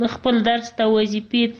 خپل درس ته وظیفې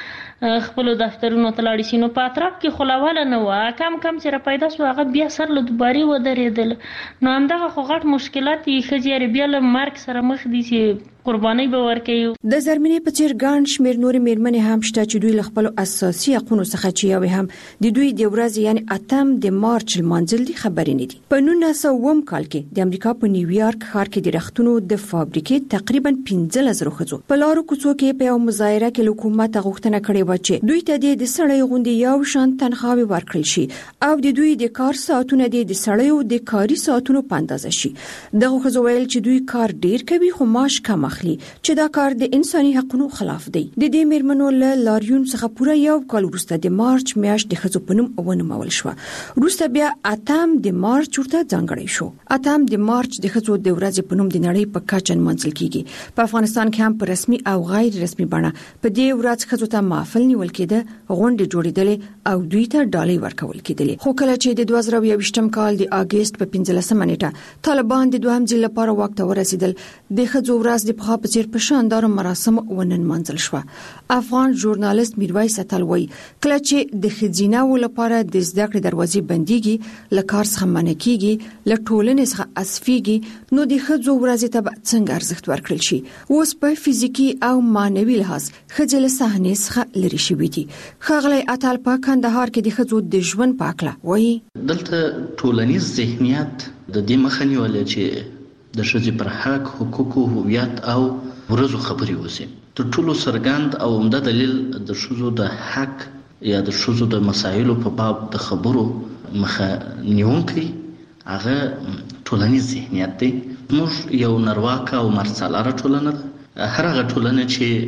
ته خپل دفترونو ته لاړ شي. نو په اطراف کې خلاواله نه و، کم چې را پیدا شو هغه بیا سر له دوباري ودرېدل. نو همدغه خو غټ مشکلات یې ښځې بیا له مرګ سره مخ دي چې قرباني به ورکوي. د زرمینې په څیر ګڼ شمېر نورې مېرمنې هم شته چې دوی له خپلو اساسي حقونو څخه چې یوې هم د دوی د ورځې یعنې 8 د مارچ لمانځل دي خبرې نه دي. په 1900 کال کې د امریکا په نیویارک ښار کې د رختونو د فابریکې تقریبا 15,000 ښځو په لارو کوڅو کې په یو مظاهره کې له حکومت غوښتنه کړې و چې دوی ته د سړی غوندې یو شان تنخواوې ورکړل شي او د دوی د کار ساعتونه د سړیو د کاري ساعتونو په اندازه شي. دغه ښځو ویل چې دوی کار ډیر کوي خو معاش کم اخلي، چې دا کار د انساني حقوقو خلاف دی. د دې مېرمنو له لاریون څخه پوره یو کال وروسته د مارچ میاشت د ښځو په نوم ونومول شو. وروسته بیا 8 د مارچ ورته ځانګړی شو. 8 د مارچ د ښځو د ورځې په نوم د نړۍ په کچه نمانځل کیږي. په افغانستان کې هم په رسمي او غیر رسمي بڼه په دې ورځ ښځو ته محفل نیول کېده، غونډې جوړېدلې او دوی ته ډالۍ ورکول کېدلې. خو کله چې د 2021 کال د اگست په 15 نیټه طالبان د دوهم ځل لپاره واک ته ورسېدل، د ښځو ورځ د پخوا په په شاندار مراسم وننمانځل شو. افغان ژورنالیست میرویس اتل وایي کله چې د ښځیناو لپاره د زده کړې دروازې بنديږي، له کار څخه منع کیږي، له ټولنې څخه اسفيږي، نو د ښځو ورځې ته څنګه ارزښت ورکړل شي؟ اوس په فزیکی او مانوي لحاظ ښځې له صحنې څخه لري شوې دي. ښاغلی اتل په کندهار کې د ښځو د ژوند په اړه وایي دلته ټولنیز ذهنیت د دې مخه نیول چې د ښځې پر حق، حقوقو، هویت او ورځو خبرې وشي. تر ټولو څرګند او عمده دلیل د ښځو د حق یا د ښځو د مسایلو په باب د خبرو مخه نیونکی هغه ټولنیز ذهنیت دی. موږ یو نرواکه او مرڅلاره ټولنه ده. هر هغه ټولنه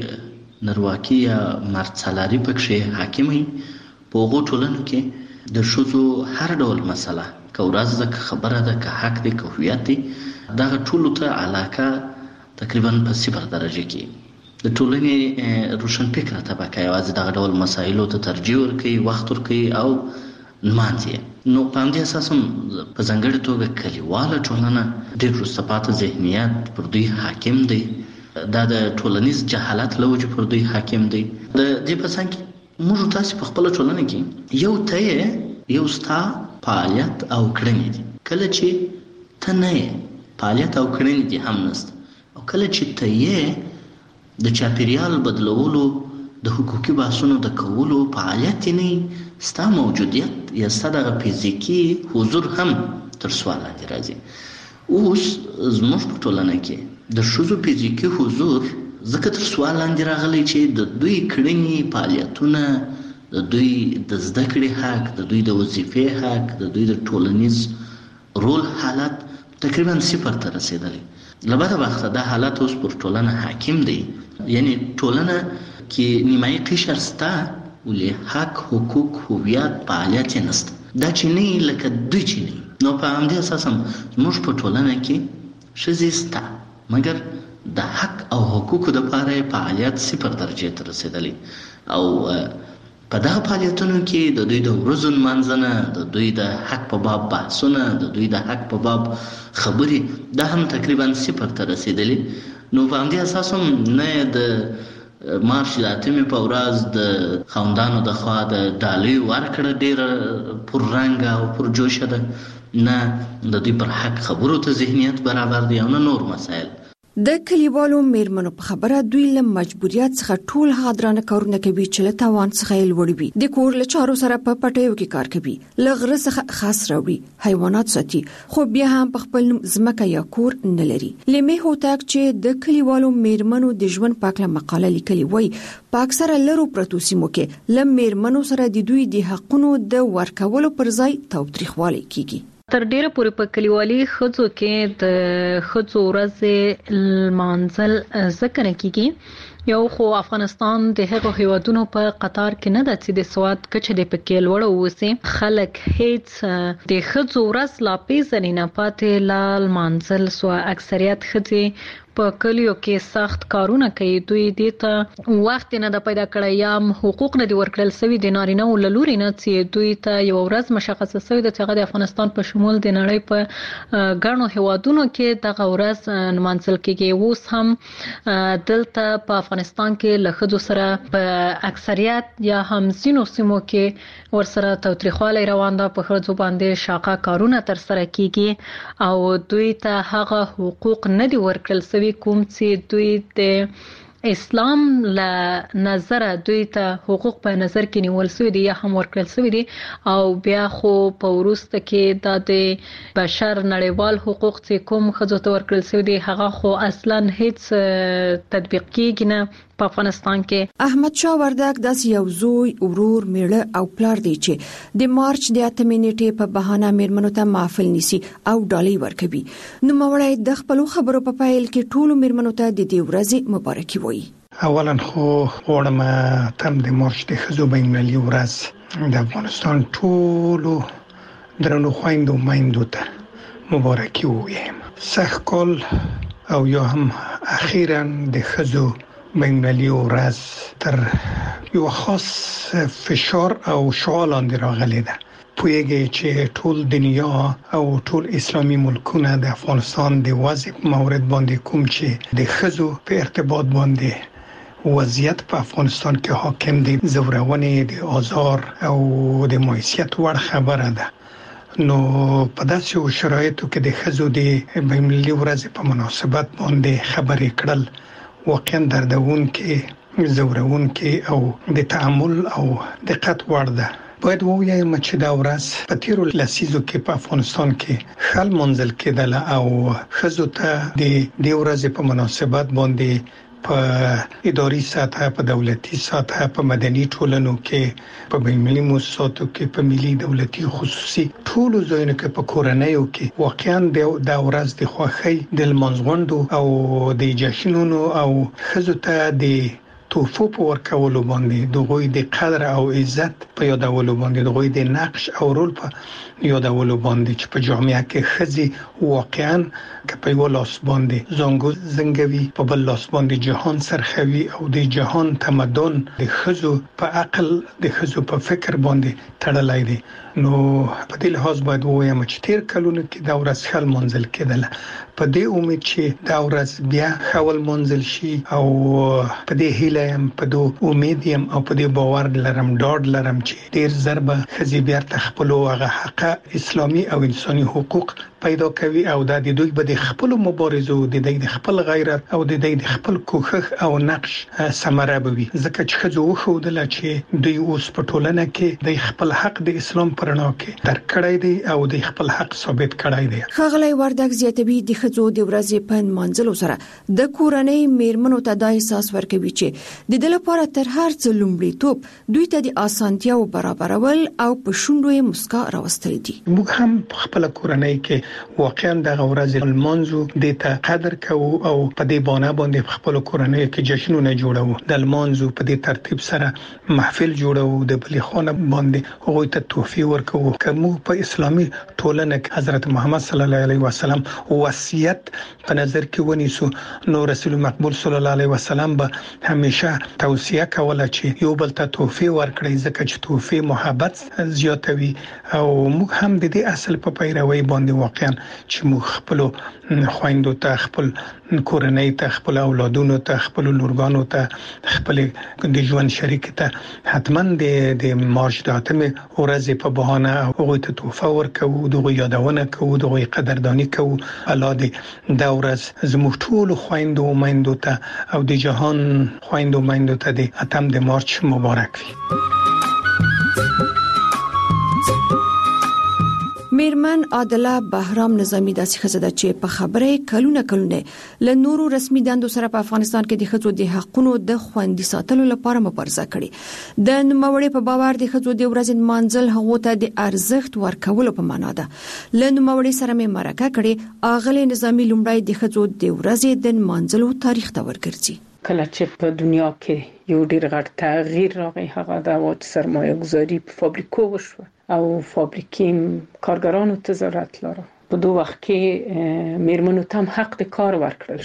چې نرواکي یا مرڅلاري پکې حاکم وي، په هغو ټولنو کې د ښځو هر ډول مسله، که ورځ ده، که خبره ده، که حق دی، که هویت دی، دغه ټولو ته علاقه تقریبا په 0 درجه کې د ټولنې روشنفکره طبقه یوازې دغه ډول مسایلو ته ترجیح ورکوي، وخت ورکوي او نمانځي. نو په همدې اساس هم په ځانګړې توګه کلیواله ټولنه ډېر وروسته پاتې ذهنیت پر دوی حاکم دی. دا د ټولنیز جهالت له وجې پر دوی حاکم دی. د دې په څنګ کې موږ تاسې په خپله ټولنه کې یو ته یو ستا فعالیت او کړنې دي. کله چې ته نه یې، فعالیت او کړنې دي هم نسته، او کله چې ته یې د چاپیریال بدلولو، د حقوقي بحثونو د کولو فعالیت نه، ستا موجودیت یا ستا دغه فزیکي حضور هم تر سوال لاندې راځي. اوس زموږ په ټولنه کې د ښځو فزیکي حضور ځکه تر سوال لاندې راغلی چې د دوی کړنې، فعالیتونه، د دوی د زده کړې حق، د دوی د وظیفې حق، د دوی د ټولنیز رول حالت تقریبا 0 ته رسیدلی. لبده وخت دا حالت اوس پر ټولنه حاکم دی. یعنی ټولنه کې نیمایي قشر ستا ولې حق، حقوق، هویت، فعالیت نسته. دا چې نه لکه دوی چې نه. نو په همدې اساس هم موږ په ټولنه کې ښځې ستا، مګر د حق او حقوقو دپاره فعالیت 0 درجې ته رسیدلی. او په دغه فعالیتونو کې د دوی د ورځو نمانځنه، د دوی د حق په باب بحثونه، د دوی د حق په باب خبرې، دا هم تقریبا 0 ته رسیدلی. نو په همدې اساس هم نه د مارچ د 8 په ورځ د خاوندانو د خوا د ډالۍ ورکړه ډېره پررنګه او پرجوشه ده، نه د دوی پر حق خبرو ته ذهنیت برابر دی، او نه نور مسایل. د کلیوالو مېرمنو په خبره دوی له مجبوریت څخه ټول حاضرانه کارونه کوي چې له توان څخه یې لوړ وي. د کور له چارو سره په پټیو کې کار کوي، له غره څخه خاص راوړي، حیوانات ساتي، خو بیا هم په خپل ځمکه یا کور نه لري. لیمه هوتاک چې د کلیوالو مېرمنو د ژوند په اړه مقاله لیکلې وایي په اکثره لرو پرتو سیمو کې له مېرمنو سره د دوی د حقونو د ورکولو پر ځای تاوتریخوالی کیږي. تر ډیره پورې په کلیوالي ښځو کې د ښځو ورځې لمانځل ځکه نه کیږي، یو خو افغانستان د هغو هیوادونو په قطار کې نه ده چې د سواد کچه د پکې لوړه اوسي. خلک هیڅ د ښځو ورځ لا پیژني نه، پاتې لا لمانځل سو. اکثریت ښځې په کلیو کې سخت کارونه کوي دوی دې ته وخت نه د پیدا کړی یا حقوق نه دی ورکړل سوي د نارینه او لوري نه چې دوی ته یو ورځ مشخصه سوي د هغه د افغانستان په شمول د نړۍ په ګڼو هیوادونو کې دغه ورځ نمانځل کېږي. اوس هم دلته په افغانستان کې له ښځو سره په اکثریت یا هم ځینو سیمو کې ورسره تاوتریخوالی روان ده، په ښځو باندې شاقه کارونه ترسره کیږي او دوی ته هغه حقوق نه دی ورکړل سوي کوم چې دوی د اسلام له نظر دوی ته حقوق په نظر کې نیول سوي دي یا هم ورکړل سوي دي او بیا خو په وروسته کې د بشر نړیوال حقوق چې کوم ښځو ته ورکړل سوي دي هغه خو اصلا هیڅ تطبیق کیږي نه په افغانستان کې. احمد شاه وردک داس یو زوی، ورور، میړه او پلار دی چې د مارچ د 8 نیټې په بهانه میرمنو ته محفل نیسي او ډالۍ ورکوي. نو مولای د خپل خبرو په پایل کې ټولو میرمنو ته د دې ورځې مبارکي وایي. اولا خو غواړم تم د مارچ د ښځو بین‌المللي ورځ د افغانستان ټولو درنو خویندو میندو ته مبارکي ووایم. سخت کال او یا هم اخیراً د ښځو بین‌المللي ورځ تر یو خاص فشار او شعار لاندې راغلی ده. پوهیږي چې ټول دنیا او ټول اسلامي ملکونه د افغانستان د وضع مورد باندې کوم چې د ښځو په ارتباط باندې وضعیت په افغانستان کې حاکم دي، زورونې، د آزار او د معیشت وړ خبره ده. نو په داسې شرایطو کې د ښځو د بین‌المللي ورځ په مناسبت باندې خبرې کړل واقعا دردون کې زورون کې او د تأمل او دقت وړ ده. باید ووایم چې دا ورځ په تیرو لسیزو کې په افغانستان کې خل منزل کېدل او ښځو ته د دې ورځې په مناسبت باندې په اداري سطح، په دولتي سطح، په مدني ټولنو کې، په بین‌المللي مؤسساتو کې، په ملي دولتي خصوصي ټولو ځایونو کې، په کورنیو کې واقعا د ورځ د خوښۍ د لمانځغونډو او د جشنونو او ښځو ته د توفو په ورکولو باندې دغوی د قدر او عزت په یادولو باندې دغوی د نقش او رول په یادولو باندې چې په جامعه کې ښځې واقعا که په یو لاس باندې زنګو زنګوي، په بل لاس باندې جهان سرخوي او د جهان تمدن د ښځو په عقل، د ښځو په فکر باندې تړلای دي. نو په دې لحاظ باید ووایم چې تیر کلونو کې دا ورځ خل منزل کېدله. په دې امید چې دا ورځ بیا خول منزل شي او په دې هیله يم، په دې امید يم او په دې باور لرم، ډاډ لرم چې ډیر ضربه ښځې بیا خپل هغه حق اسلامي او انساني حقوق پیدا کوي او دا د دوی به د خپل مبارزو، د دوی د خپل غیرت او د دوی د خپل کوښښ او نقش ثمره بوي. ځکه چې ښځو وښودل چې دوی اوس په ټولنه کې د خپل حق د اسلام پرنا کې درکړی دی او د خپل حق ثابت کړی دی. ښاغلی وردک زیاتوي د ښځو د ورځې په منځلو سره د کورنۍ میرمنو ته دا احساس ورکوي چې د دې لپاره تر هر څه لومړیتوب دوی ته د اسانتیاو برابرول او په شونډو یې مسکا راوستل دي. موږ هم خپل کورنۍ کې واقعا د ورځې المانزو د ته قدر کوو او په دې باندې خپل کورنۍ کې جشنونه جوړو. د المانزو په دې ترتیب سره محفل جوړو، د بلې خانه باندې هغه ته تحفې ورکوو. کوم په اسلامي ټولنه کې حضرت محمد صلی الله علیه وسلم وصیت په نظر کې ونیسو، نو رسول مقبول صلی الله علیه وسلم به همیشه توصیه کوله چې یو بل ته تحفې ورکړي، ځکه چې تحفې محبت زیاتوي او موږ هم د دې اصل په پیروي باندې واقعا چې موږ خپل خويندو ته، خپل کورنۍ ته، خپل اولادونو ته، خپل لورګانو ته، خپل د ژوند شریک ته حتما د مارچ د 8 ورځې په بهانه هغه ته تحفه ورکوو، دغه یادونه کوو، دغه قدردانی کوو. الله دې دا ورځ زموږ ټول خويندو او میندو ته او د جهان خويندو میندو ته د 8 د مارچ مبارک وي. میرمن عادله بهرام نظامی داسې ښځه ده چې په خبره کلونه له نورو رسمي دندو سره په افغانستان کې د ښځو د حقوقو د خوندي ساتلو لپاره مبارزه کړې. د نوموړي په باور د ښځو د ورځې منځل هغه ته د ارزښت ورکولو په معنا ده. له نوموړي سره مې مرکه کړې. اغلې نظامی لومړی د ښځو د ورځې د منځلو تاریخ ته ورګرځي. کله چې په دنیا کې یو ډیر غټ تغییر راغی، هغه د سرمایه گذاري په فابریکو وشو او فابریکې کارګرانو ته ضرورت لري. په دوه وخت کې میرمنو ته هم حق د کار ورکړل شو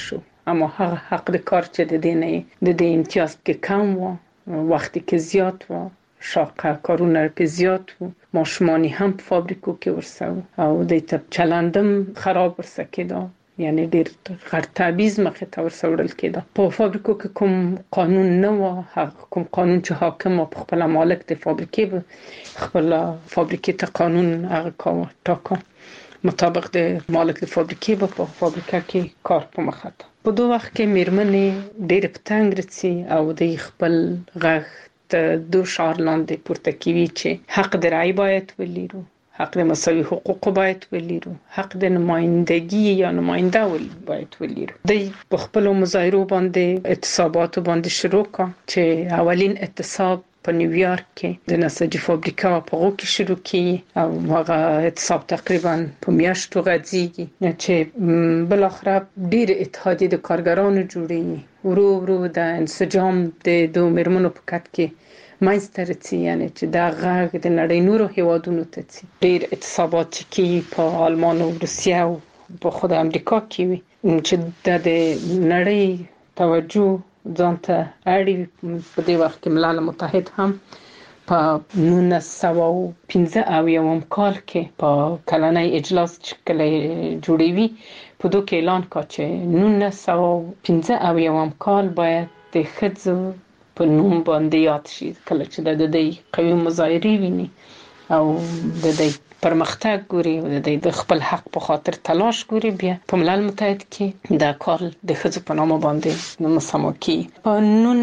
اما هغه حق د کار چې د دې د امتیاز کې کم و، وخت کې زیات و، شاقه کارونه په زیات و، ماشومانی هم په فابریکو کې ورسو او د ته چلندم خراب ورسه کېده، یعنی ډیر غټ تبعیض مخې ته ورسوړل کېده. په فابریکو کې کوم قانون نه و، هغه کوم قانون چې حاکم په خپل مالک د فابریکې به خپل فابریکې ته قانون هغه کاوه ټاکه مطابق د مالک د فابریکې به په فابریکه کې کار په مخه ته. په دوه وخت کې میرمنې ډېر په تنګ رسي او د خپل غږ ته دو شعار لاندې پورته کوي چې حق د رأی باید ولرو، حق د مساوي حقوق باید ولرو، حق د نمایندگی یا نماینده باید ولرو. د په خپل مظاهرو باندې اعتصابات باندې شروع کا چې اولین اعتصاب په نیویارک کې د نساجي فابریکا په غو کې شروع کی او هغه اعتصاب تقریبا په میاشتو غځيږي چې بل اخر ډیر اتحادیه د کارګرانو جوړي ورو د انسجام د دوه میرمنو په کټ کې ماینسترتي، یعنی چې دا غږ د نړۍ نورو هیوادونو ته تي. ډیر اعتصابات کې په آلمان او روسیه او په خود امریکا کې وي چې د نړۍ توجه ځانته اړي. په دې وخت کې ملل متحد هم په 1915 کال کې په کلنۍ اجلاس چې کله جوړوي په دوه کې اعلان کا چې 1915 کال باید د ښځو په نوم باندې یاد شي، کله چې د دې قوي مظاهرې ویني او د دې پرمختګ ګوري او د خپل حق په خاطر تلاش ګوري، بیا په ملل متحد کې دا کار د ښځو په نامه باندې مسمى کی. په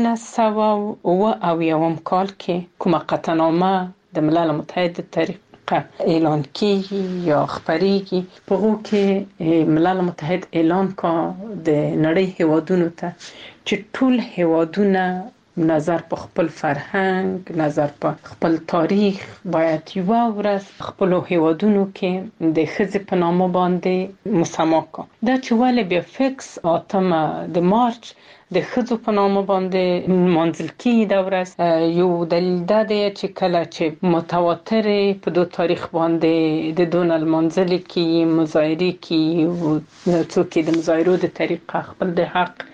1909 کال کې کومه قطعنامه د ملل متحد د طریقه اعلان کیږي یا خبريږي، په هغه کې ملل متحد اعلان کا د نړۍ هیوادونو ته چې ټول هیوادونه نظر په خپل فرهنګ، نظر په خپل تاریخ باید یو ورځ خپل هیوادونو کې د ښځې په نامه باندې مسمى کا. دا چې ولې بیا فکس 8 د مارچ د ښځو په نامه باندې منځل کیږي دا ورځ یو دلیل دا دی چې کله چې متواتر په دوه تاریخ باندې د دونل منځل کې مظاهرې کې او څوک د مظاهرو د طریقه خپل د حق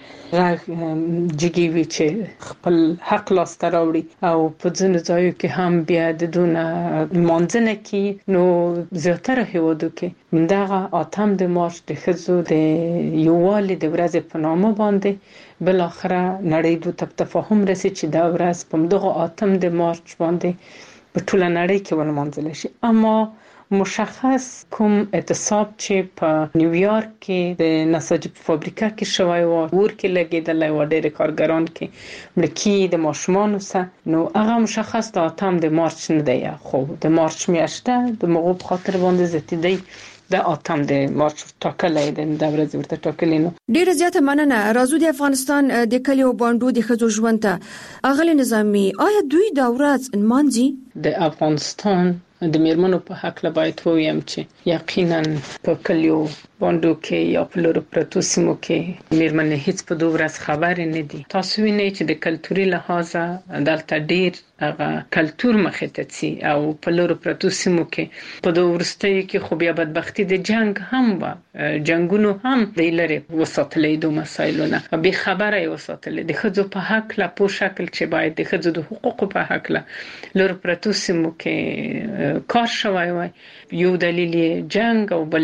جګي وی چې خپل حق لاسته راوړي او په ځینو ځایو کې هم بیا د دونه منځنه کې نو زیاتره هیوادو کې دغه 8 د مارچ د ښځو د یووالي د ورځې په نامه باندې بل اخره نړۍ دوه تفاهم رسي چې دا ورځ په دغه 8 د مارچ باندې په ټوله نړۍ کې ولمانځل شي. اما مشخص کوم اعتصاب چې په نیویارک کې د نساجي فابریکا کې شوی و ور کې لګیدل و ډېر کارګران کې ملکی د ماشومان سره، نو هغه مشخص د 8 د مارچ نه دی، خو د مارچ میاشته د مغوب خاطر باندې زتیدي د 8 د مارچ ټاکلې د ورځ ورته ټاکلې. نو ډیره زیاته مننه. راځو د افغانستان د کلیو باندې د ښځو ژوند ته اغلی نظامی، آیا دوی دا ورځ نمانځي؟ د افغانستان د میرمنو په حق لا باید ویم چې یقینا په کلیو باندې کې یا په لورو پرتو سیمو کې میرمنې هیڅ په دوه ورځ خبر نه دي. تاسو وینئ چې د کلتوري لحاظه دلته ډیر هغه کلتور مخې ته سي او په لورو پرتو سیمو کې په دوه ورستۍ کې خو بیا بدبختی د جنگ هم و، جنگونو هم د لری وساتلې دوه مسایلونه به خبره وساتلې د خځو په حق لا په شکل چې باید د خځو د حقوقو په حق لا لورو پرتو سیمو کې کار شوی وای. یو دلیل جنگ او بل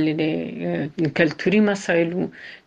کلتوري مسایلو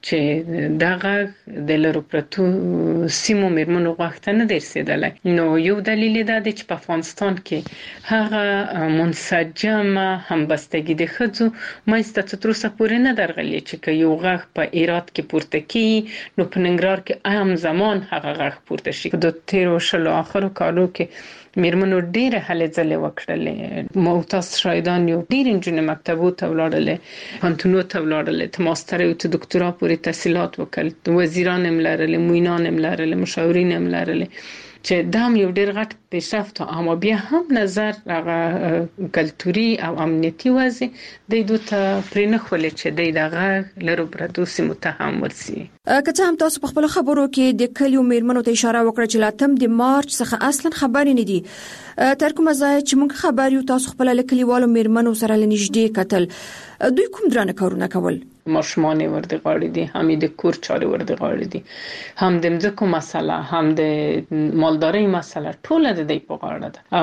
چې دغه د لورو پرتو سیمو میرمنو غوښتنه نه درسیدله. نو یو دلیل دا دی چې په افغانستان کې هغه منسجمه همبستګي د خځو مېسته تر اوسه پورې نه درغلي چې یو غږ په ایرات کې پورته کی نو په ننګرهار کې عام زمان هغه غږ پورته شي. د 13 اخرو کالو کې میرمنو ډیره هلې ځلې وکړلې، موتاس شایدان یو ډیر انجن مکتبو ته ولاړلې، پانتونو ته ولاړلې، ته ماستر او ته دکتورا پورې تحصیلات وکړل، وزیران هم لرلې، موینان هم لرلې، مشاورین هم لرلې چې دا هم یو ډیر غټ پیشرفت. اما بیا هم نظر هغه کلتوري او امنیتي وضع د دوی ته پرې نه خولې چې دغه لرو پرتو سیمو ته هم ورسي. که څه هم تاسو په خپل خبرو کې د کلیو میرمنو ته اشاره وکړه چې 8 د مارچ څخه اصلا خبرې نه دي، تر کومه ځای چې موږ خبر یو تاسو خپل کلیوالو میرمنو سره لنیږدې کتل، دوی کوم درانه کارونه کول؟ ماشومان ورته غاړي دي، هم د کور چارې ورته غاړي دي، هم د مځکو مسله، هم د مالدارۍ مسله، ټول د دې په غاړه ده.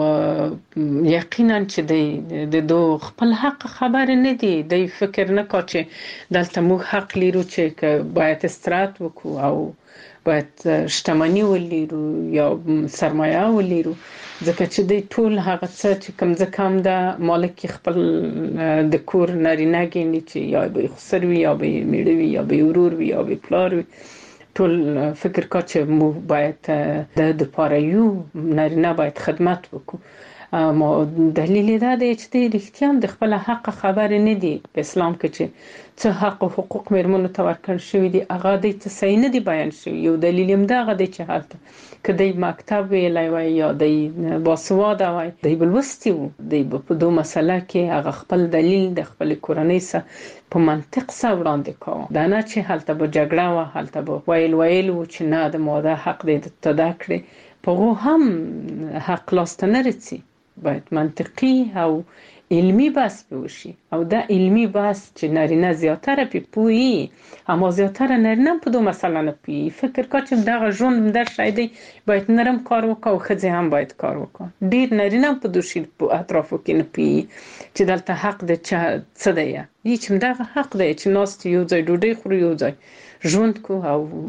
او یقینا چې د دو خپل حق خبر نه دي، د فکر نه کا چې دلته موږ حق لرو چې باید استراحت وکړو او باید شتمني ولرو یا سرمایه ولرو، ځکه چې د ټول هغه څه چې کوم ځکه هم د مالک خپل د کور نارینه ګڼي چې یا به خسر وي یا به میړه وي یا به ورور وي یا به پلار وي، ټول فکر کا چې موږ باید د پاره یو نارینه باید خدمت وکړو. ما دلیل دا دی چې د رښتیا د خپل حق خبر نه دي په اسلام کې چې څه حق او حقوق میرمنو ته ورکړل شوی دي، هغه د څه صحیح نه دی بیان شوی. یو دلیل هم دا غدي چې حالت کدی مکتب ویلای وای یا د باسواده وای د بلوستی وو د په دوه مسله کې هغه خپل دلیل د خپل کورنۍ سره په منطق سره وړاندې کوي، دا نه چې حالت به جګړه و، حالت به ویل و چې نه د ماده حق دی ته دا کړی، په هم حق لاسته نه رسي. باید منطقي او علمی بحث وشي، او دا علمی بحث چې نارینه زیاتره په پوي، اما زیاتره نارینه په دوه مسله نه پوي. فکر کا چې دا ژوند در شایدي باید نرم کار وکړو او خځه هم باید کار وکړي. ډیر نارینه په دوشي په اطرافو کې نه پوي چې دلته حق د څه دی، هیڅ دا حق دی چې ناس یو ځای ډوډۍ خوري، یو ځای ژوند کو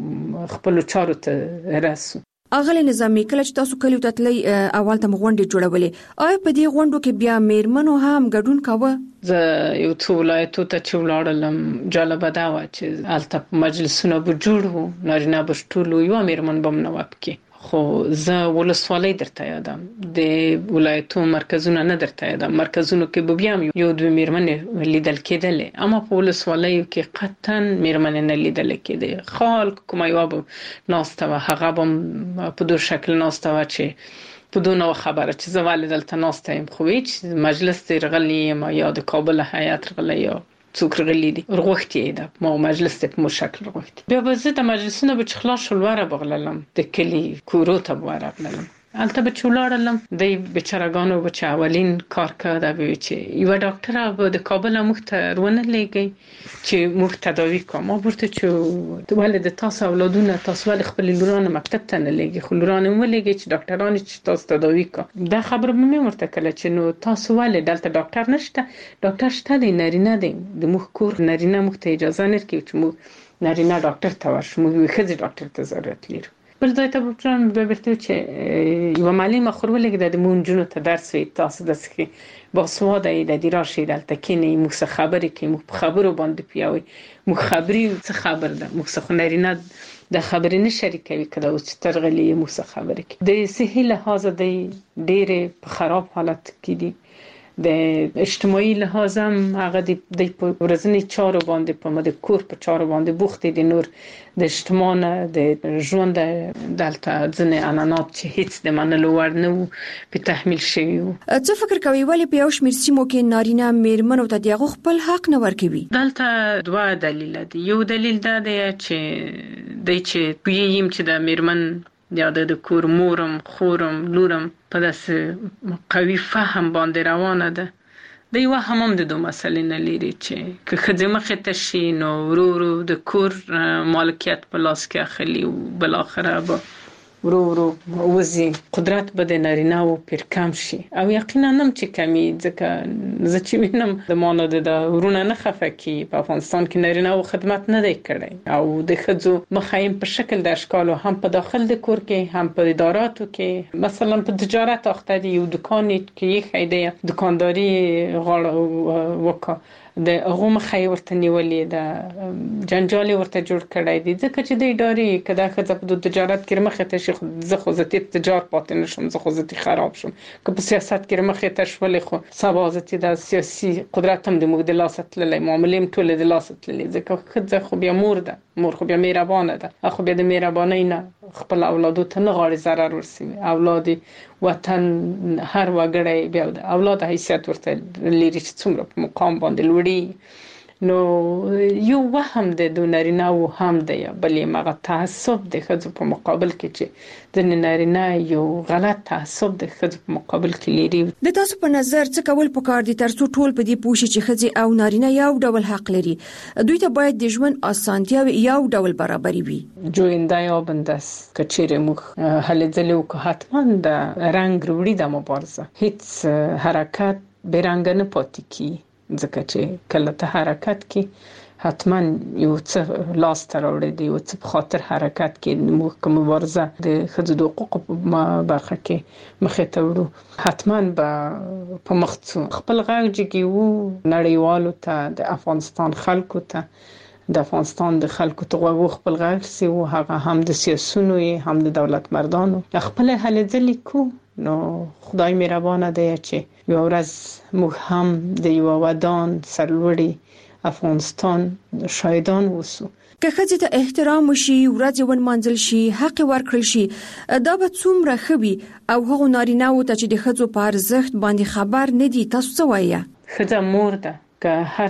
او خپل چارو ته رسو. اغلی نظامی کله چې تاسو کلیو ته تللی اول ته غونډې جوړولې، آیا په دې غونډو کې بیا میرمنو هم ګډون کاوه؟ زه یو څو ولایتو ته چې ولاړم جالبه دا و چې هلته مجلسونه به جوړ وو، نارینه به ټول یو میرمن به نه وپکې، خو زه ولسوالۍ درته یادم، د ولایتو مرکزونه نه درته یادم. مرکزونو کې به بیا یو دوه میرمنې لیدل کېدلې، اما په ولسوالیو کې قطعا میرمنې نه لیدل کېدې. خلک کومه یو به ناسته و، هغه به په دوه شکل ناسته و چې په دوه نو خبره چې زه ولې دلته ناسته یم، خو هیڅ مجلس ته رغلی یم یا د کابل هیئت رغلی یا څوک رغلی دي رغوښتي ده، ما مجلس ته په مشکل رغوښتي. بیا به زه د مجلسونو به خلاص شولواره بغللم، د کلی کورو ته ورغلم، البته به چولارلم د بیچارهګانو به چې اولین کار کړه به چې یو ډاکټر به د کابل مخته ورونه لګي چې مخ تداوی کوم. ما ورته چې ولې د تاسو اولادونه تاسو ولې خپل لورانه مکتب ته نه لګي، خو لورانه مو لګي چې ډاکټرانو چې تاسو تداوی کوم. دا خبره مې ورته کله چې نو تاسو ولې دلته ډاکټر نشته، ډاکټر شته دی نارینه دی، د مخ کور نارینه مخ ته اجازه نه ورکوي چې مو نارینه ډاکټر ته ورشو، مو خځې ډاکټر ته ضرورت لري. بل ځای ته بچان به ورته چې یو معلم خورولګ د مونږونو ته درس وي، تاسو د سخي باسواده د دې راشي دلته کې نه مو څه خبرې کې مو خبرو باندې پیاوي، مو خبري څه خبر ده، مو څه نارینه د خبرې نه شریکوي کله او چې ترغلي مو څه خبرې کې د صحي لحاظ د ډېر په خراب حالت کې دي، د اجتماعي لحاظ هم هغه د ورځنی چارو باندې په مده کور په چارو باندې بوخت دي، نور د اجتماع د ژوند دلته ځنې عنعنات چې هیڅ د منلو وړ نه وو په تحمیل شوي وو. څه فکر کوي ولې په یو شمېر سیمو کې نارینه میرمنو ته دغه خپل حق نه ورکوي؟ دلته دوه دلیل دي. یو دلیل دا دی چې پوهیږم چې د میرمن یا د کور مورم خورم لورم په داسې قوي فهم باندې روانه ده. د یو هم د دوه مسلې نه لري چې که ښځه مخې ته شي نو ورو د کور مالکیت په لاس کې اخلي او بل اخره به ورو وزي قدرت به د نارینه او پر کم شي، او یقینا هم چې کمی، ځکه زه چې وینم د مانو د ورونه نه خفه کی په افغانستان کې نارینه او خدمت نه دی کړی، او د ښځو مخایم په شکل د اشکالو هم په داخل د کور کې هم په اداراتو کې، مثلا په تجارت اخته دی یو دکان کې یې خیده دکانداری غاړه وکړه د هغه مخې ورته نیولې د جنجال ورته جوړ کړای دي، ځکه چې د ادارې کدا خځه په تجارت کې مخې ته شي زه خو زه تجارت پاتې نشم، زه خو زه خراب شم، که په سیاست کې مخې ته شولې خو سبا زه د سیاسي قدرت هم د موږ د لاس تللې معاملې ټول د لاس تللې، ځکه خځه خو بیا مور ده، مور خو بیا مهربانه ده، خو بیا د مهربانۍ نه خپل اولادو ته نه غواړي ضرر ورسوي، اولاد وطن هر وګړی بیا د اولاد حیثیت ورته لري چې څومره په مقام باندې لوړي نو یو وهم د نارینه او هم د بلې مغه تعصب د ښځو په مقابل کې چې د نارینه یو غلط تعصب د ښځو په مقابل کې لري. د تاسو په نظر څه کول پکار دي ترڅو ټول په دې پوه شي چې ښځې او نارینه یو ډول حق لري؟ دوی ته باید د ژوند اسانتیاوي یو ډول برابري وي. جوینده یا بندس کچېره موږ هلې ځلې وکړو حتما د رنگ وروړي د مبارزه هیڅ حرکت بیرنګ نه پاتې کی، ځکه چې کله ته حرکت کې حتما یو څه لاس ته راوړي دی، یو څه په خاطر حرکت کې موږ کوم مبارزه د ښځو د حقوقو په برخه کې مخې ته وړو حتما به په مخ ځو. خپل غږ جګیو نړیوالو ته، د افغانستان خلکو ته، د افغانستان د خلکو ته غوږ خپل غږ سي او هغه هم د سیاسونو هم د دولت مردانو خپل هلې ځلې کو. نو خدای مهربانه دی چې یو ورځ موږ هم د یو ودان سرلوړي افغانستان شاهدان وسو. که ښځې ته احترام وشي، ورځ ونمانځل شي، حق ورکړل شي، دا به څومره ښه وي. او هغو نارینه‌وو ته چې د ښځو په ارزښت باندې خبر نه دي، تاسو څه وایي؟ ښځه مور ده، که هر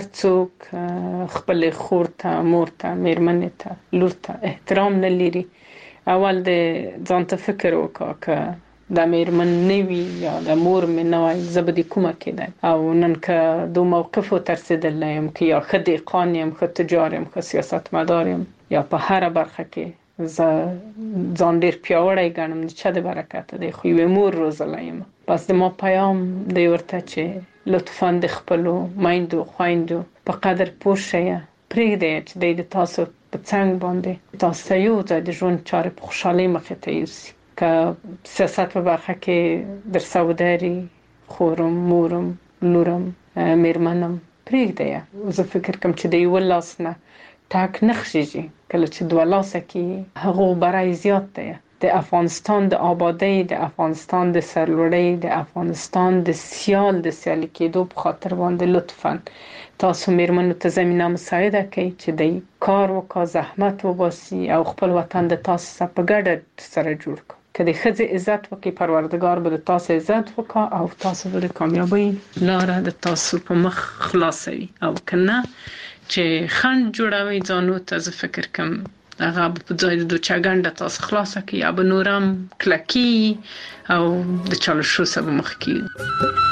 څوک خپل خور ته، مور ته، میرمنې ته، لور ته احترام نه لري، اول د ځان ته فکر وکړه که د میرمن نوی یا د مور مې نوی زبدي کومه کېده او نن که دو موقفو ترسیدلی یم که یا ښه دهقان یم، ښه تجار یم، ښه سیاستمدار یم، یا په هره برخه کې زه ځان ډېر پیاوړی ګڼم د چا د برکته دی، خو یوې مور روزلی یم. بس د ما پیام دی ورته چې لطفاً د خپلو میندو خویندو په قدر پوه شئ، پرېږدئ چې د تاسو په څنګ باندې تاسو ته یو ځای د ژوند چارې په خوشحالۍ مخې ته یوسي. که سیاست په برخه کې در سوداري، خورم، مورم، لورم، میرمنم، پرېږدئ. زه فکر کوم چې د یو لاس نه ټاک نه خښېږي، کله چې دوه لاسه کې هغو برای زیات دی. د افغانستان د آبادی، د افغانستان د سرلوړۍ، د افغانستان د سیالي کېدو په خاطر باندې لطفاً تاسو میرمنو ته زمینه مساعده کړئ چې د کار وکړه، زحمت وباسي او خپل وطن د تاسو سره په ګډه سره جوړ کړي. که د ښځې عزت وکړي، پروردګار به د تاسو عزت وکړي او تاسو به د کامیابی لاره د تاسو په مخ خلاصوي. او که نه چې خنډ جوړوي ځانو ته، زه فکر کوم هغه په ځای د چاګنډه تاسو خلاصه کړي یا به نورم کلکي او د چالشو سره مخ کړي.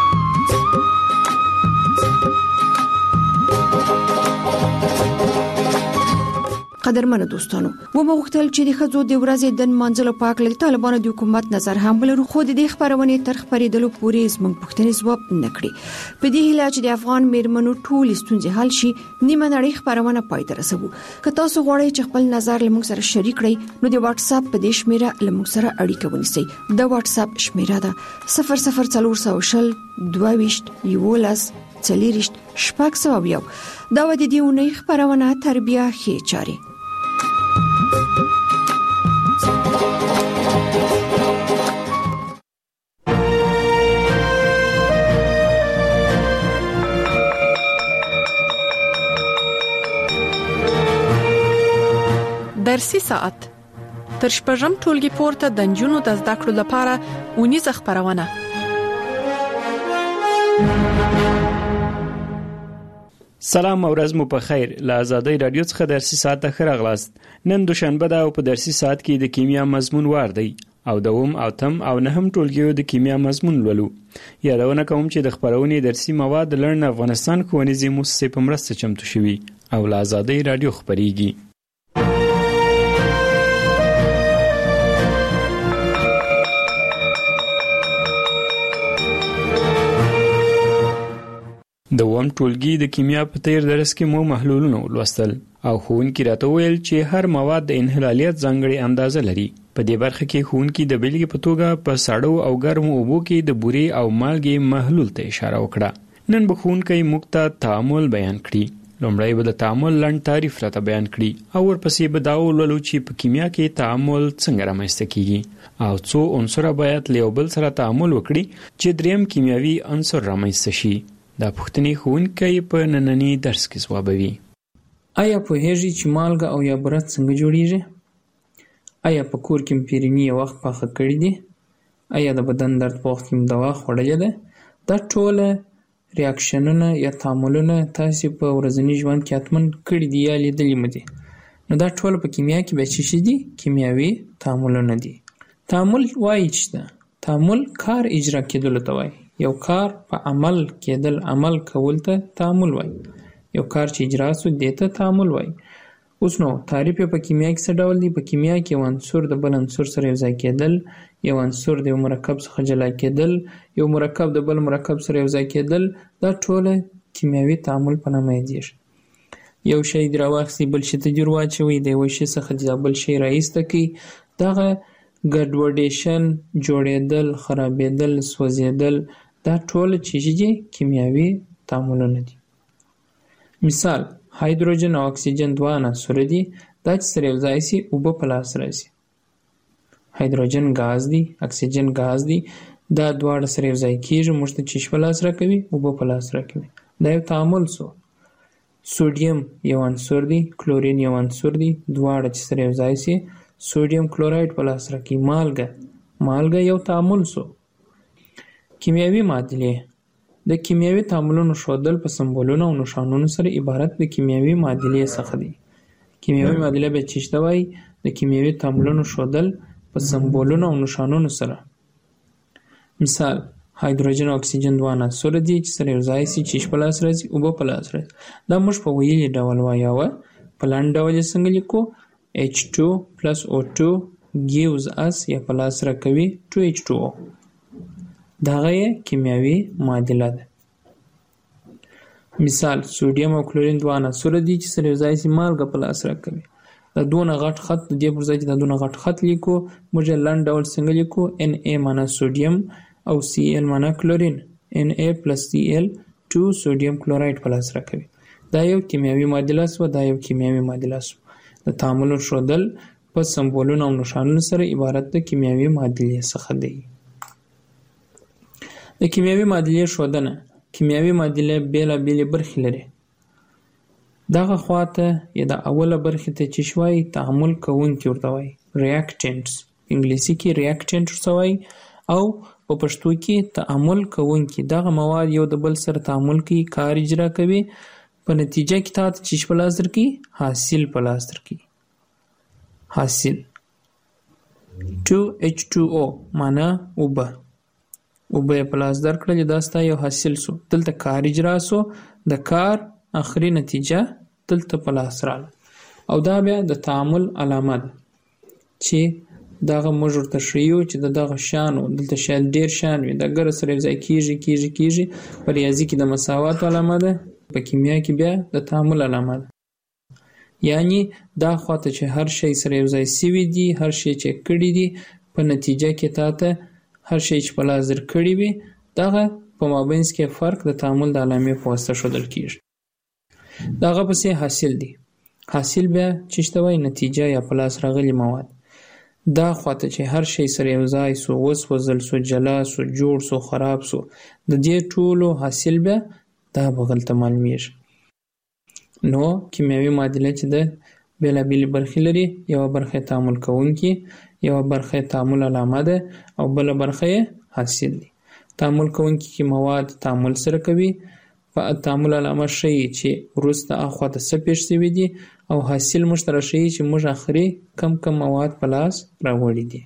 قدرمنو دوستانو، و مو غوښتل چې د ښځو د ورځې د نمانځلو په اړه د طالبانو د حکومت نظر هم ولرو، خو د دې خبرونې تر خبرېدلو پورې زموږ پوښتنې ځواب نه کړې. په دې هیله چې د افغان میرمنو ټولې ستونزې حل شي، نیمه نړۍ خبرونه پای ته رسوو. که تاسو غواړئ چې خپل نظر له موږ سره شریک کړئ، نو د واتس اپ په دې شمیره له موږ سره اړیکه ونیسئ. د واتس اپ شمیره ده 00420 22 11 40 601. دا و د دې اونۍ خبرونه تربیه ښې چارې. درسي ساعت تر شپږم ټولګي پورته د نجونو د زده کړو لپاره اونیزه خبرونه. سلام او ورځ مو په خیر. له آزادۍ رادیو څخه درسي ساعت ته ښه راغلاست. نن دوشنبه ده او په درسي ساعت کې د کیمیا مضمون وار دی او دوم او تم او نهم ټولګیو د کیمیا مضمون لولو. یادونه کوم چې د خبرونې درسي مواد لړن افغانستان ښوونیزې مؤسسې په مرسته چمتو شوي او له آزادۍ رادیو خبريږي. د وم ټولګي د کیمیا په تیر درس کې مو محلولونه ولوستل او ښوونکي راته ویل چې هر مواد د انحلالیت ځانګړې اندازه لري. په دې برخه کې ښوونکي د بیلګې په توګه په ساړو او ګرمو اوبو کې د بورې او مالګې محلول ته اشاره وکړه. نن به ښوونکی موږ ته تعامل بیان کړي. لومړی به د تعامل لنډ تعریف راته بیان کړي او ورپسې به دا ولولو چې په کیمیا کې تعامل څنګه رامنځته کیږي او څو عنصر باید له یو بل سره تعامل وکړي چې دریم کیمیاوي عنصر رامنځته شي. دا پوښتنې ښوونکی په نننی درس کې ځوابوي. آیا پوهیږئ چې مالګه او یا برت څنګه جوړیږي؟ آیا په کور کې پیرني یو وخت پاخه کړی دي؟ آیا د بدن درد په وخت کې دوا خوړلې ده؟ دا ټول ریاکشنونه یا تعاملونه تاسو په ورځني ژوند کې حتمن کړي دي یا لیدلي مو دي. نو دا ټول په کیمیا کې به څه دي؟ کیمیاوي تعاملونه دي. تعامل وایي چې تعامل کار اجرا کېدل ته وایي. یو کار په عمل کېدل، عمل کول ته تعامل وایي. یو کار چې اجرا شو دې ته تعامل وایي. اوس نو تعریف په کیمیا کې څه ډول دی؟ په کیمیا کې یو عنصر د بل عنصر سره یوځای کېدل، یو عنصر د یو مرکب څخه جلا کېدل، یو مرکب د بل مرکب سره یوځای کېدل، دا ټول کیمیاوي تعامل په نامه یادېږي. یو شی راواخلئ بل شي ته جوړ واچوئ، د یو شي څخه د بل شی راایسته کړئ، دغه ګډوډیشن، جوړېدل، خرابېدل، سوځېدل، دا ټول چې دي کیمیاوي تعاملونه دي. مثال هایدروجن او اکسیجن دوه عناصر دي، دا چې سره یوځای شي اوبه په لاس راځي. هایدروجن غاز دی، اکسیجن غاز دی، دا دواړه سره یوځای کېږي، موږ ته چشم په لاس راکوي، اوبه په لاس راکوي. دا یو تعامل شو. سوډیم یو عنصر دی، کلورین یو عنصر دی، دواړه چې سره یوځای شي سوډیم کلوراید په لاس راکوي. مالګه یو تعامل شو. کیمیاوي معادلې د کیمیاوي تعاملونو ښودل په سمبولونو او نښانونو سره عبارت د کیمیاوي معادلې څخه دی. کیمیاوي معادله به څه ته وایي؟ د کیمیاوي تعاملونو ښودل په سمبولونو او نښانونو سره. مثال هایدروجن او اکسیجن دوه عناصر دي چې سره یوځای شي چشم په لاس راځي، اوبه په لاس راځي. دا موږ په ویلي ډول وایو. په لاندې ډول یې څنګه لیکو؟ H2 plus O2 gives us یا په لاس راکوي 2H2O. دغه یې کیمیاوي معادله ده. مثال سوډیم او کلورین دوه عناصر دي چې سره یوځای شي مالګه په لاس راکوي. دا دونه غټ خط د دې پر ځای چې دا دونه غټ خط لیکو، موږ یې لاندې ډول څنګه لیکو؟ Na معنا سوډیم او Cl معنا کلورین. Na plus Cl 2 سوډیم کلوراید په لاس راکوي. دا یو کیمیاوي معادله شوه. د تعامل ښودل په سمبولونو او نښانونو سره عبارت د کیمیاوي معادلې څخه دی. د کیمیاوي معادلې ښودنه. کیمیاوي معادله بېلابېلې برخې لري. دغه خواته یا د اوله برخې ته چې وایي تعامل کوونکي ورته وایي، ریاکټنټس. انګلیسي کې ریاکټنټ ورته وایي او په پښتو کې تعامل کوونکي. دغه مواد یو د بل سره تعامل کوي، کار اجرا کوي، په نتیجه کې تاسو چې په لاس درکړي حاصل په لاس درکړي. حاصل 2H2O معنا اوبه په لاس درکړل، دا ستا یو حاصل شو. دلته کار اجرا شو، د کار اخري نتیجه دلته په لاس راغله. او دا بیا د تعامل علامه ده چې دغه موږ ورته ښیو چې دغه شیانو دلته شاید ډېر شیان وي، د ګره سره یوځای کېږي. په ریاضي کې د مساوات علامه ده، په کیمیا کې بیا د تعامل علامه ده. یعنی دا خواته چې هر شی سره یوځای سوي دي، هر شی چې کړي دي، په نتیجه کې تاته هر شی چې په لاس درکړي وي، دغه په مابینځ کې فرق د تعامل د علامې په واسطه ښودل کېږي. دغه پسې حاصل دی. حاصل بیا چې ته وایي نتیجه یا په لاس راغلي مواد. دا خواته چې هر شی سره یوځای سو، وسوځل سو، جلا سو، جوړ سو، خراب سو، د دې ټولو حاصل بیا دا بغلته معلومیږي. نو کیمیاوي معادله چې د بېلابېلې برخې لري، یوه برخه تعامل کوونکي، یوه برخه تعامل علامه ده او بله برخه حاصل دی. تعامل کوونکي کې مواد تعامل سره کوي، په تعامل علامه ښیي چې وروسته اخواته څه پېښ شوي دي، او حاصل موږ ته راښیي چې موږ اخري کم مواد په لاس راوړي دي.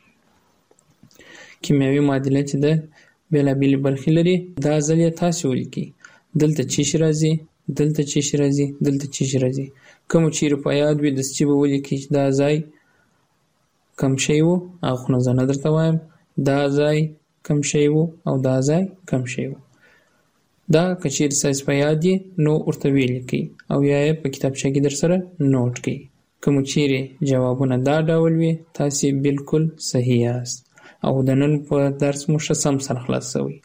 کیمیاوي معادله چې د بېلابېلې برخې لري، دا ځل یې تاسې ولیکئ. دلته چیش راځي، دلته چیش راځي، دلته چیش راځي. کوم چیرې په یاد وي دستی به ولیکئ چې دا ځای کم شی و، هغه نه زه نه درته وایم، دا ځای کم شی و او دا ځای کم شی و. دا که چیرې ستاسې په یاد یې نو ورته ولیکئ او یا یې په کتابچه کې در سره نوټ کړئ. کوم چیرې جوابونه دا ډول وي، تاسې بالکل صحیح یاست او د نن په درس مو ښه سم سره خلاص شوی.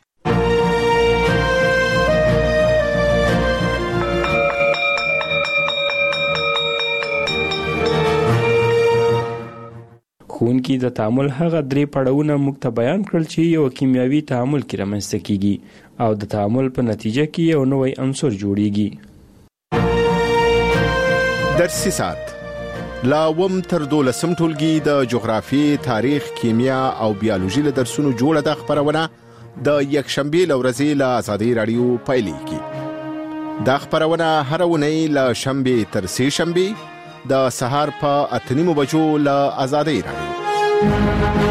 ښوونکي د تعامل هغه درې پړاوونه موږ ته بیان کړل چې یو کیمیاوي تعامل کې رامنځته کیږي او د تعامل په نتیجه کې یو نوی عنصر جوړیږي. درسي ساعت لا وم تر 12 ټولګي د جغرافي، تاریخ، کیمیا او بیولوژي له درسونو جوړه د خبرونه د یکشنبه لورځې له ازادي رادیو پایلیږي. دا خبرونه هر اونۍ له شنبه تر سه شنبه د سهار په 8:30 بجو له ازادي رادیو.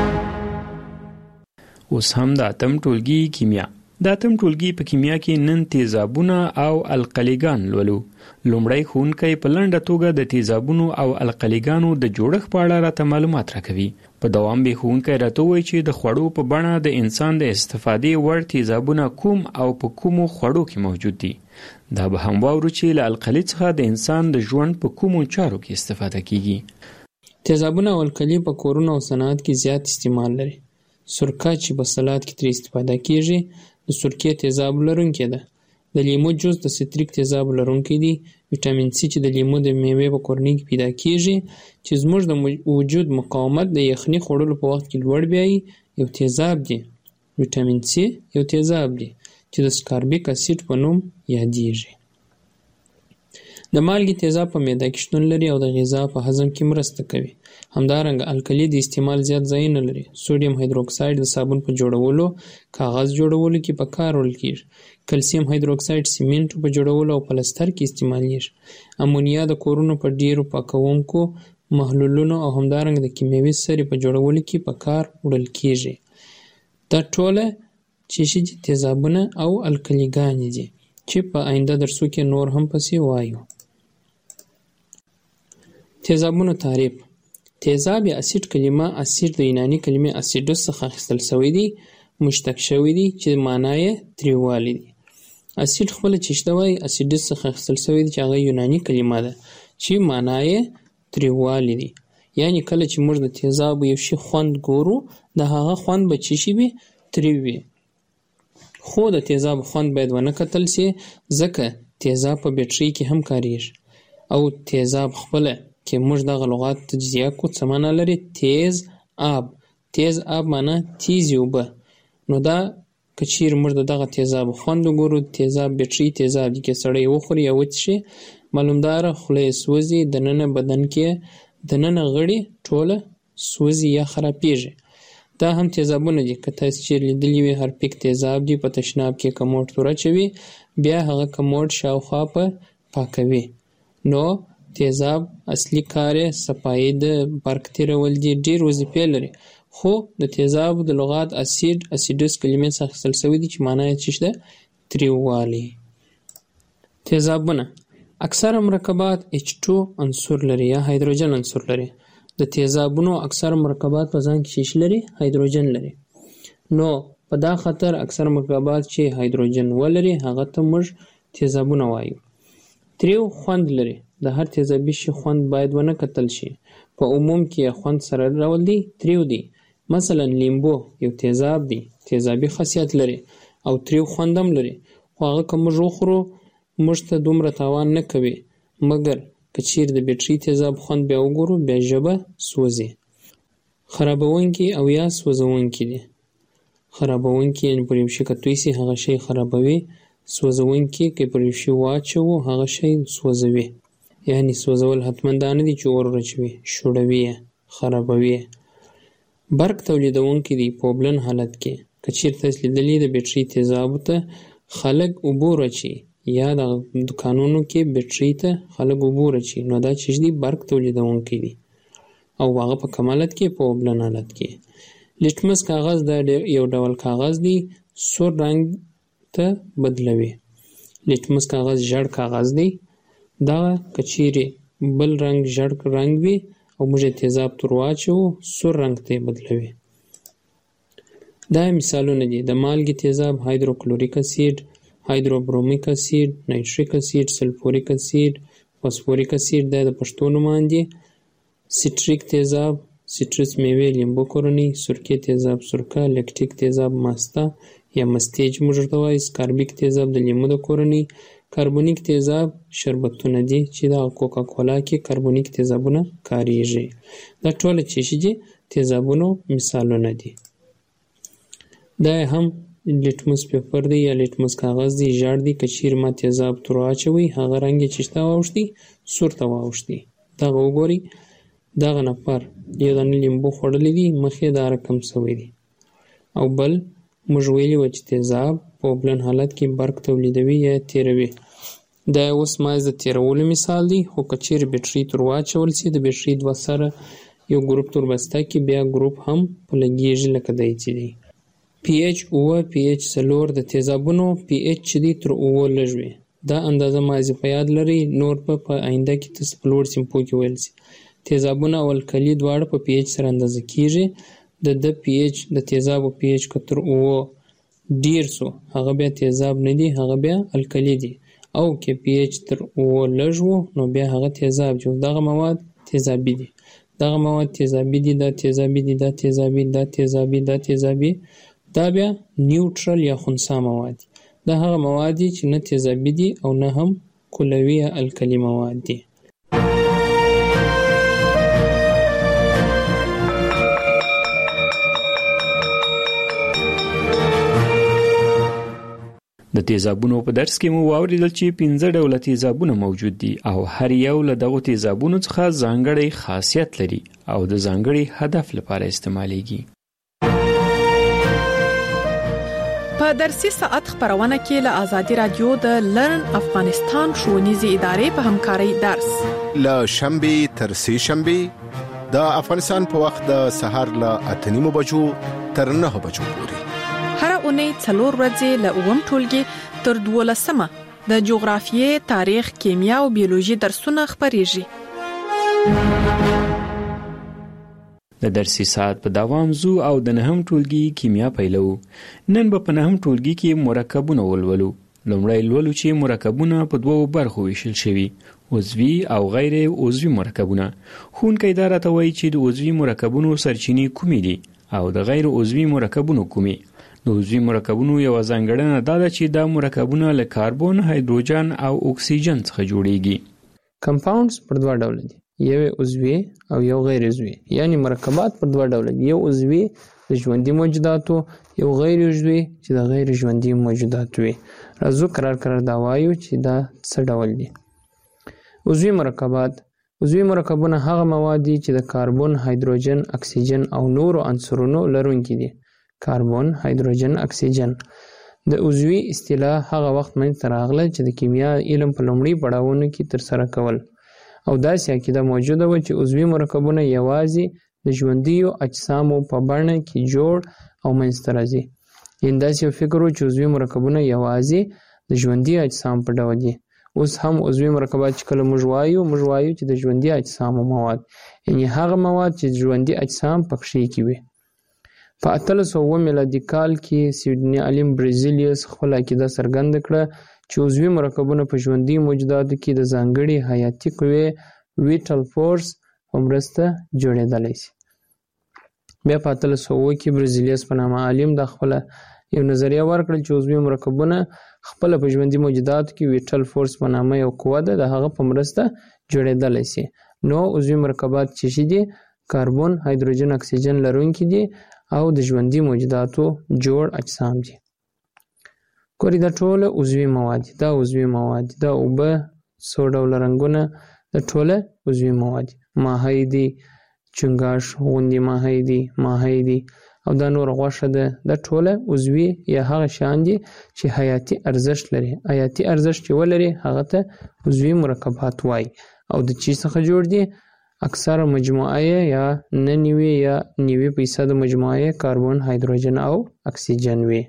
اوس هم د اتم ټولګي کیمیا. د اتم ټولګي په کیمیا کې نن تیزابونه او القلیګان لولو. لومړی ښوونکی په لنډه توګه د تیزابونو او القلیګانو د جوړښت په اړه راته معلومات راکوي. په دوام به ښوونکی راته وایي چې د خوړو په بڼه د انسان د استفادې وړ تیزابونه کوم او په کومو خوړو کې موجود دي. دا به هم واورو چې له القلي څخه د انسان د ژوند په کومو چارو کې استفاده کیږي. تیزابونه او القلي په کورونو او صنعت کې زیات استعمال لري. سرکه چې په سلاد کې ترې استفاده کیږي د سرکې تیزاب لرونکې ده. د لیمو جوس د ستریک تیزاب لرونکی دی. ویټامین سی چې د لیمو د میوې په کورنۍ کې پیدا کیږي چې زموږ د وجود مقاومت د یخني خوړلو په وخت کې لوړ بیایي یو تیزاب دی. ویټامین سی یو تیزاب دی چې د سکاربیک اسید په نوم یادیږي. د مالګې تیزاب په معده کې شتون لري او د غذا په هضم کې مرسته کوي. همدارنګه القلي د استعمال زیات ځای نه لري. سوډیم هایدروکساید د صابون په جوړولو، کاغذ جوړولو کې په کار وړل کیږي. کلسیم هایدروکساید سیمنټ په جوړولو او پلستر کې استعمالیږي. امونیا د کورونو په ډیرو پاکونکو محلولونو او همدارنګه د کیمیاوي سرې په جوړولو کې په کار وړل کیږي. دا ټوله چې تیزابونه او القلیګانې دي چې په آینده درسو کې نور هم پسې وایو. تیزابونو تعریف. تیزاب یا اسید کلمه اسید د یوناني کلمې اسیدوس څخه اخیستل شوی دی، مشتق شوی دی چې معنی یې تریوالی دی. اسید خپل چشته وای اسیدوس څخه اخیستل شوی دی چې هغه یوناني کلمه ده چې معنی یې تریوالی دی. یعنی کله چې موږ د تیزاب یو شی خوند ګورو د هغه خوند به چی شي وي؟ تریو وي. خو د تیزاب خوند باید ونه کتل سي ځکه تیزاب په بیټرۍ کې هم کاریږي او تیزاب خپل کې موږ دغه لغات تجزیه کو څه معنا لري؟ تیز آب. تیز آب معنا تیز اوبه. نو دا که چیرې موږ دغه تیزاب خوند وګورو، تیزاب بیټرۍ تیزاب دي کې سړی وخوري یا وڅښي معلومداره خوله یې سوځي، دننه بدن کې دننه غړي ټوله سوځي یا خرابېږي. دا هم تیزابونه دي. که تاسو چیرې لیدلي وي هرپیک تیزاب دی په تشناب کې کموډ تور اچوي بیا هغه کموډ شاوخوا په پاکوي. نو تیزاب اصلي کار یې صفایي د برق تیرول دي. ډېر وظیفې لري خو د تیزاب د لغات اسید اسیدوس کلمې څخه اخیستل شوی دي چې معنی یې څه ده؟ تریووالی. تیزابونه اکثره مرکبات H2 عنصر لري یا هایدروجن عنصر لري. د تیزابونو اکثره مرکبات په ځان کې څه لري؟ هایدروجن لري. نو په دا خاطر اکثره مرکبات چې هایدروجن ولري هغه ته موږ تیزابونه وایو. تریو خوند لري. د هر تیزابي شي خوند باید ونه کتل شي. په عموم کې خوند سره ډول دی تریو دی. مثلا لیمبو یو تیزاب دی، تیزابي خاصیت لري او تریو خوند هم لري. خو هغه که موږ وخورو موږ ته دومره تاوان نه کوي، مګر که چیرې د بیټرۍ تیزاب خوند بیا وګورو بیا ژبه سوځي. خرابونکي او یا سوځونکي دي. خرابونکي یعنې پر یو شي که توی سي هغه شی خرابوي. سوځونکي که پر یو شي واچوو هغه شی سوځوي. یعنی سوځول حتما دا نه دي چې اور ورچوي، شوړوي یې، خرابوي یې. برق تولیدونکي دي په اوبلن حالت کې. که چیرې تاسو لیدلي د بیټرۍ تیزابو ته خلک اوبه ورچوي یا د دکانونو کې بیټرۍ ته خلک اوبه ورچوي نو دا چې دي برق تولیدونکي دي او هغه په کم حالت کې په اوبلن حالت کې. لیټمس کاغذ دا یو ډول کاغذ دی سور رنګ ته بدلوي. لیټمس کاغذ ژړ کاغذ دی. دا که چیرې بل رنګ ژړ رنګ وي او موږ تیزاب تور واچوو سور رنګ ته بدلوي. دا مثالونه دي. د مالګې تیزاب هایدروکلوریک اسید، هایدروبرومیک اسید، نایتریک اسید، سلفوریک اسید، فاسفوریک اسید دا د پښتو نومان دي. سټریک تیزاب سټرس میوې لیمبو کورنۍ، سرکې تیزاب سرکه، لیکټیک تیزاب ماسته یا مستې چې موږ ورته وایو، سکاربیک تیزاب د لیمو د کورنۍ، کاربونیک تیزاب شربتونه دي چې د کوکا کولا کې کاربونیک تیزابونه کاریږي. دا ټول چې دي تیزابونو مثالونه دي. دا هم لیټمس پیپر دی یا لیټمس کاغذ دی، ژړ دی. که چیرې ما تیزاب تور واچوي هغه رنګ یې چشته واوښتي سور ته واوښتي. دغه وګورئ دغه نفر یو دانه لیمبو خوړلی دی مخ یې دا رقم سوی دی او بل موږ ویلي و چې تیزاب په اوبلن حالت کې برق تولیدوي یا تیروي. دا اوس مایز د تیرولو مثال دی، خو که چیرې بیټرۍ تور واچول سي د بیټرۍ دوه سره یو ګروپ تور بسته کې بیا ګروپ هم په لګیږي لکه دی چې دی. پی ایچ 9 پی ایچ 4 د تیزابونو پی ایچ چې دی تر 9 لږ وي. دا اندازه مازی په یاد لري، نور په آینده کې تاسو په لوړ سیمپو کې ویل سي. تیزابونه او الکلي دواړه په پی ایچ سره اندازه کیږي. د پی ایچ د تیزابو پی ایچ که تر 9 ډیر سو هغه بیا تیزاب نه دی، هغه بیا الکلي دی. او که پی ایچ تر 9 لږ وو نو بیا هغه تیزاب جو. دغه مواد تیزابي دي، دغه مواد تیزابي دي، دا تیزابي دي، دا تیزابي، دا تیزابي، دا تیزابي. دا بیا نیوټرل یا خنثی مواد دي. دا هغه مواد دي چې نه تیزابي دي او نه هم کلوي یا الکلي مواد دي. د تیزابونو په درس کې مو واوریدل چې 15 ډوله تیزابونه موجود دي او هر یو له دغه تیزابونو څخه ځانګړی خاصیت لري او د ځانګړي هدف لپاره استعمالیږي. په درسي ساعت خبرونه کې له آزادي رادیو د لرن افغانستان ښوونیزې ادارې په همکارۍ درس له شنبه تر سه شنبه د افغانستان په وخت د سهار له 8:30 بجو تر 9 بجو پورې. هر اونۍ 4 ورځې له 9 ټولګي تر 12 د جغرافیې، تاریخ، کیمیا او بیولوژي درسونه خبريږي. د درسي ساعت په دوام زو او د 9 ټولګي کیمیا پیلو. نن به په 9 ټولګي کې مرکبونه ولولو. لومړی لولو چې مرکبونه په دوو برخو ویشل شوي، عضوي او غیر عضوي مرکبونه. ښوونکی دا راته وایي چې د عضوي مرکبونو سرچینې کومې دي او د غیر عضوي مرکبونو کومې. د عضوي مرکبونو یو ځانګړنه دا ده چې دا مرکبونه له کاربن، هایدروجن او اکسیجن څخه جوړیږي. کمپاونډز پر دوه ډول دي، یو عضوي او یو غیر عضوي. یعنی مرکبات پر دوه ډول دي، یو عضوي د ژوندي موجوداتو، یو غیر عضوي چې د غیر ژوندي موجوداتو وي. راځو قرار دا وایو چې دا څه ډول دي. عضوي مرکبات. عضوي مرکبونه هغه مواد دي چې د کاربن، هایدروجن، اکسیجن او نورو عنصرونو لرونکي دي. کاربن، هایدروجن، اکسیجن. د عضوي اصطلاح هغه وخت منځته راغله چې د کیمیا علم په لومړي پړاوونو کې ترسره کول او داسې عقیده موجوده و چې عضوي مرکبونه یوازې د ژوندیو اجسامو په بڼه کې جوړ او منځته راځي. یعنې داسې یو فکر و چې عضوي مرکبونه یوازې د ژوندي اجسام په ډول دي. اوس هم عضوي مرکبات چې کله موږ وایو چې د ژوندي اجسامو مواد، یعنې هغه مواد چې ژوندي اجسام پکښې کې وي. په 1809 میلادي کال کې سویډني عالم برزیلیوس خپل عقیده څرګنده کړه چې عضوي مرکبونه په ژوندي موجوداتو کې د ځانګړي حیاتي قوې ویټل فورس په مرسته جوړېدلی شي. بیا په 1800 کې برزیلیوس په نامه عالم دا خپل یو نظریه ورکړه چې عضوي مرکبونه خپل په ژوندي موجوداتو کې ویټل فورس په نامه یو قوه ده، د هغه په مرسته جوړېدلی شي. نو عضوي مرکبات چې دي کاربن، هایدروجن، اکسیجن لرونکي دي او د ژوندي موجوداتو جوړ اجسام دي. ګورې دا ټول عضوي مواد دي. دا عضوي مواد دي، دا اوبه، څو ډوله رنګونه، دا ټول عضوي مواد دي. ماهی دي، چنګاښ غوندې ماهی دي او دا نور غوښه ده. دا ټول عضوي یا هغه شیان دي چې حیاتي ارزښت لري. حیاتي ارزښت چې ولري هغه ته عضوي مرکبات وایي. او د چی څخه جوړ دي؟ اکثره مجموعه یا 90% مجموعه کاربن، هایدروجن او اکسیجن وي.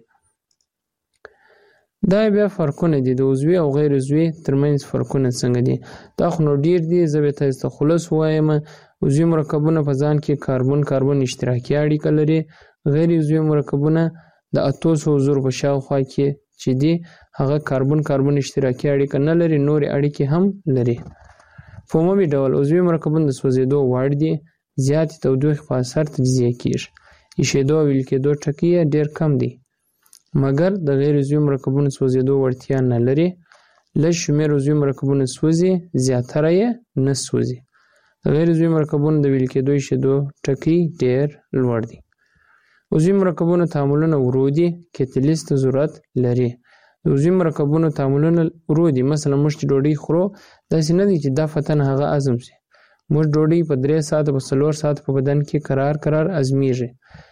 دا بیا فرقونه دي د عضوي او غیر عضوي ترمنځ. فرقونه څنګه دي؟ دا خو نو ډیر دي، زه به تاسو ته خلاص وایم. عضوي مرکبونه په ځان کې کاربن اشتراکي اړیکه لري. غیر عضوي مرکبونه د 800 زره په شاوخوا کې چې دي هغه کاربن اشتراکي اړیکه نه لري، نورې اړیکې هم لري. په عمومي ډول عضوي مرکبونه د سوځېدو وړ دي، زیاتې تودوخې په اثر تجزیه کیږي. ایشېدو او ویلې کېدو ټکي یې ډېر کم دي، مګر د غیر عضوي مرکبونو سوځېدو وړتیا نه لري. لږ شمېر عضوي مرکبونه سوځي، زیاتره یې نه سوځي. د غیر عضوي مرکبونو د ویلې کېدو ایشېدو ټکي ډېر لوړ دي. عضوي مرکبونو تعاملونه ورو دي، کتلیز ته ضرورت لري. د عضوي مرکبونو تعاملونه ورو دي. مثلا موږ چې ډوډۍ خورو داسې نه دي چې دا فتن هغه هضم شي. موږ ډوډۍ په 3 ساعته په 4 ساعته په بدن کې قرار ازمیږي.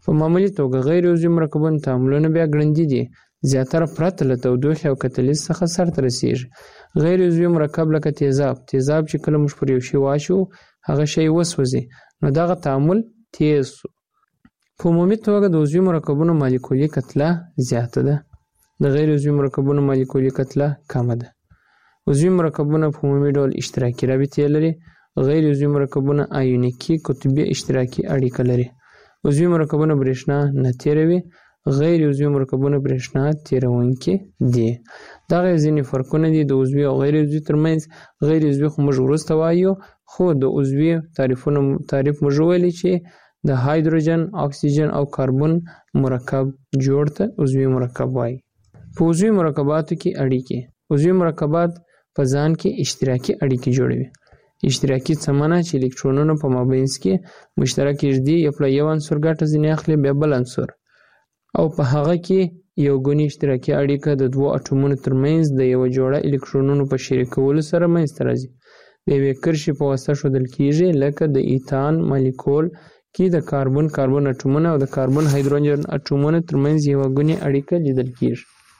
په معمولی توګه غیر عضوي مرکبونو تعاملونه بیا ګړندي دي، زیاتره پرته له تودوخې او کتلیز څخه سرته رسیږي. غیر عضوي مرکب لکه تیزاب چې کله موږ پر یو شی واچو هغه شی وسوځي، نو دغه تعامل تیز شو. په عمومي توګه د عضوي مرکبونو مالیکولي کتله زیاته ده، د غیر عضوي مرکبونو مالیکولي کتله کمه ده. عضوي مرکبونه په عمومي ډول اشتراکي رابطې لري، غیر عضوي مرکبونه آیونیکي قطبي اشتراکي اړیکه لري. عضوي مرکبونه برېښنا نه تیروي، غیر عضوي مرکبونه برېښنا تیرونکي دي. دغه ځینې فرقونه دي د عضوي او غیر عضوي ترمنځ. غیر عضوي خو موږ وروسته وایو، خو د عضوي تعریف موږ ویلي چې د هایدروجن، اکسیجن او کاربن مرکب جوړ ته عضوي مرکب وایي. په عضوي مرکباتو کې اړیکې. عضوي مرکبات په ځان کې اشتراکي اړیکې جوړوي. اشتراکي څه معنی چې الکترونونو په مابینځ کې مشترک ږدي، یو له یو عنصر ګټه ځینې اخلي بیا بل عنصر، او په هغه کې یو ګونی اشتراکي اړیکه د دوو اټومونو ترمنځ د یو جوړه الکترونونو په شریکولو سره منځته راځي. د یوې کرښې په واسطه ښودل کیږي، لکه د ایتان مالیکول کې د کاربن اټومونه او د کاربن هایدروجن اټومونو ترمنځ یو ګونی اړیکه لیدل کیږي.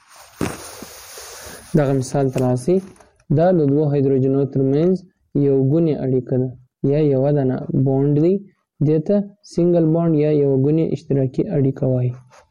دغه مثال تراسي دا د دوو هایدروجنونو ترمنځ یو ګونی اړیکه ده یا یو دانه بوند دی، دته سنگل بوند یا یو ګونی اشتراکي اړیکه وایي.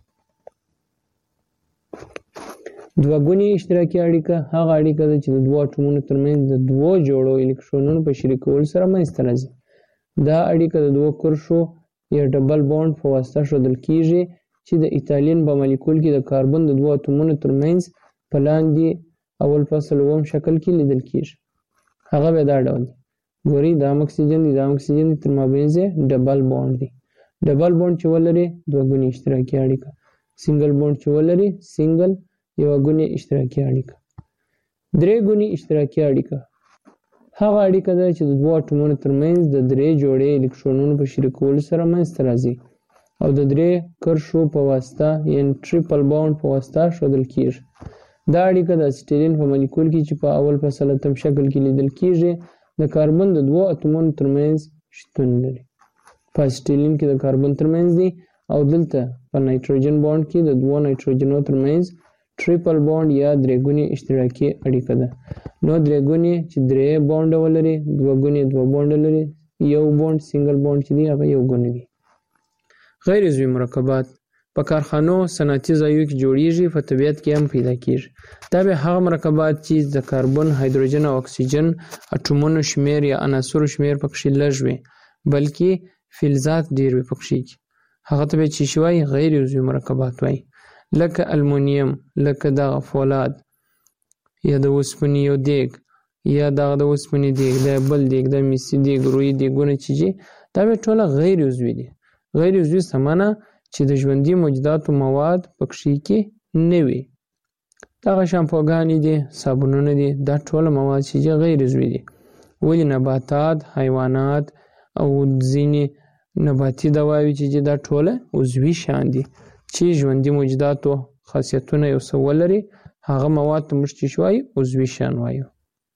دوه ګونی اشتراکي اړیکه هغه اړیکه ده چې د دوو اټومونو ترمنځ د دوو جوړو الکترونونو په شریکولو سره منځته راځي. دا اړیکه د دوو کرښو یا ډبل بوند په واسطه ښودل کیږي چې د ایتالین په مالیکول کې د کاربن د دوو اټومونو ترمنځ په لاندې اول فصل اووم شکل کې لیدل کیږي. هغه به دا ډول دی. ګورئ دا اکسیجن دی، دا اکسیجن دی، تر مابینځ یې ډبل بوند دی. ډبل بوند چې ولري دوه ګونی اشتراکي اړیکه. سنگل بوند چې ولري سنگل یو ګونی اشتراکي اړیکه. درې ګونی اشتراکي اړیکه هغه اړیکه ده چې د دوو اټومونو ترمنځ د درې جوړې الکترونونو په شریکولو سره منځته راځي او د درې کرښو په واسطه یعنې ټریپل بوند په واسطه ښودل کیږي. دا اړیکه د اسیټیلین په مالیکول کې چې په اول فصل اتم شکل کې لیدل کیږي د کاربن د دوو اتومونو ترمنځ شتون لري. په اسیټیلین کې د کاربن ترمنځ دی او دلته په نایتروجن بوند کې د دوو نایتروجنونو ترمنځ ټریپل بوند یا درې ګونی اشتراکي اړیکه ده. نو درې ګونی چې درې بوند ولري، دوه ګونی دوه بوند لري، یو بوند سنگل بوند چې دی هغه یو ګونی دی. غیر عضوي مرکبات په کارخانو صنعتي ځایونو کې جوړیږي، په طبیعت کې هم پیدا کیږي. دا به هغه مرکبات چې د کاربن، هایدروجن او اکسیجن اټومونو شمیر یا عناصرو شمیر پکې لږ وي، بلکې فلزات ډیر وي پکې. هغه ته به چې شوی غیر عضوي مرکبات وایي، لکه المونیم، لکه دغه فولاد یا د اوسپنې یو دیګ یا دغه د اوسپنې دیګ، د بل دیګ، د میسي دیګ، روی دیګونه چې دا به ټوله غیر عضوي دي. غیر عضوي څه معنی چې د ژوندي موجوداتو مواد پکې کې نه وي. دغه شامپوګانې دي، صابونونه دي، دا ټوله مواد چې غیر عضوي دي. ولې نباتات، حیوانات او ځینې نباتي دواوې چې دا ټوله عضوي شیان دي چې ژوندي موجوداتو خاصیتونه یو څه ولري، هغه مواد ته موږ چې شوی عضوي شیان وایو.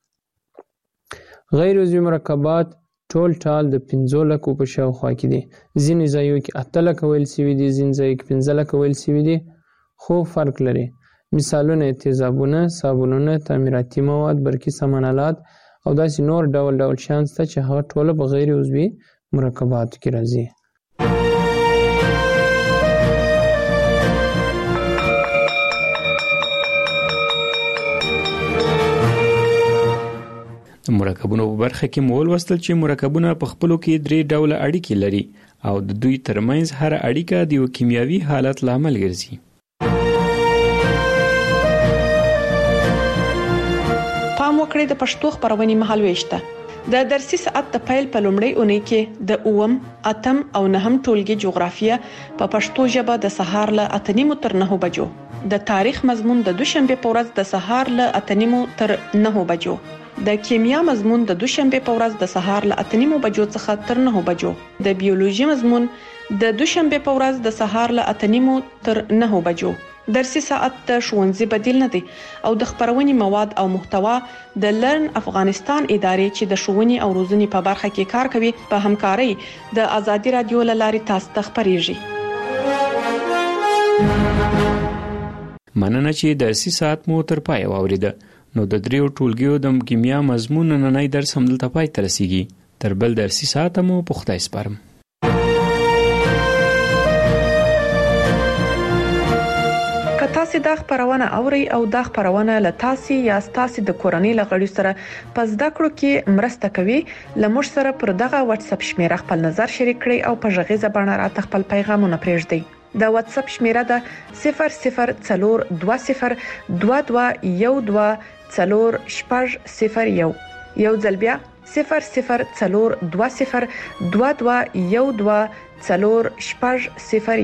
غیر عضوي مرکبات ټول ټال د 5 لکو په شاوخوا کې دي. ځینې ځایونو کې 8 لکه ویل سوي دي، ځینې ځایونو کې 15 لکه ویل سوي دي، خو فرق لري. مثالونه تیزابونه، صابونونه، تعمیراتي مواد، برقي سامانالات او داسې نور ډول ډول شیان شته چې هغه ټوله په غیر عضوي مرکباتو کې راځي. د مرکبونو په برخه کې مو ولوستل چې مرکبونه په خپلو کې 3 ډوله اړیکې لري او د دوی ترمنځ هر اړیکه د یو کیمیاوي حالت لامل ګرځي. پام وکړئ د پښتو خبرونې مهالويشته. د درسي ساعت د پیل په لومړۍ اونۍ کې د 8 او 9 ټولګي جغرافیه په پښتو ژبه د سهار له 8:30 تر 9 بجو، د تاریخ مضمون د دوشنبه په ورځ د سهار له 8:30 تر 9 بجو، د کیمیا مضمون د دوشنبه په ورځ د سهار له 8:30 بجو څخه تر 9 بجو، د بیولوژي مضمون د دوشنبه په ورځ د سهار له 8:30 تر 9 بجو. درسي ساعت د ښوونځي بدیل نه دی او د خبرونې مواد او محتوا د لرن افغانستان ادارې چې د ښوونې او روزنې په برخه کې کار کوي په همکارۍ د ازادي رادیو لارې تاسو ته خبريږي. مننه چې درسي ساعت مو تر پای واوریده. نو د دریو ټولګیو د کیمیا مضمون نننی درس هم دلته پای ته رسیږي. تر بل درسي ساعت مو په خدای سپارم. تاسو دا خبرونه اوري او دا خبرونه له تاسو یا تاسو د کورنۍ لغړي سره پس د کړو کې مرسته کوي. لمر سره پر دغه واتس اپ شمیره خپل نظر شریک کړئ او په ژغې زبانه راته خپل پیغامونه پرېږدئ. د واتس اپ شمیره ده 004212124001. یو ځل بیا 0042121240